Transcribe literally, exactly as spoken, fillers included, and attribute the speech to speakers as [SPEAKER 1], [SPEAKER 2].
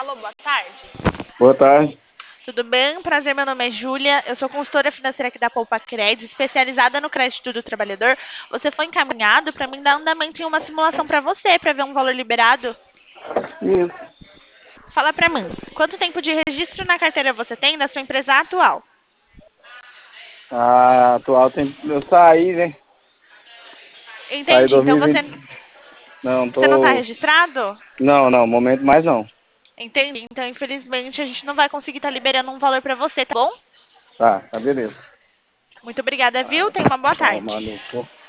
[SPEAKER 1] Alô, boa tarde.
[SPEAKER 2] Boa tarde.
[SPEAKER 1] Tudo bem? Prazer, meu nome é Júlia. Eu sou consultora financeira aqui da Poupa Crédito, especializada no crédito do trabalhador. Você foi encaminhado para mim dar andamento em uma simulação para você, para ver um valor liberado?
[SPEAKER 2] Isso.
[SPEAKER 1] Fala para mim, quanto tempo de registro na carteira você tem da sua empresa atual?
[SPEAKER 2] A atual tem. Eu saí, né? Saí em
[SPEAKER 1] Entendi. Então você,
[SPEAKER 2] dois mil e vinte. Não,
[SPEAKER 1] você não está
[SPEAKER 2] tô.
[SPEAKER 1] registrado?
[SPEAKER 2] Não, não, momento mais não.
[SPEAKER 1] Entendi. Então, infelizmente, a gente não vai conseguir estar liberando um valor para você, tá bom?
[SPEAKER 2] Tá, tá beleza.
[SPEAKER 1] Muito obrigada, viu? Tenha uma boa
[SPEAKER 2] Tchau,
[SPEAKER 1] tarde.
[SPEAKER 2] maluco.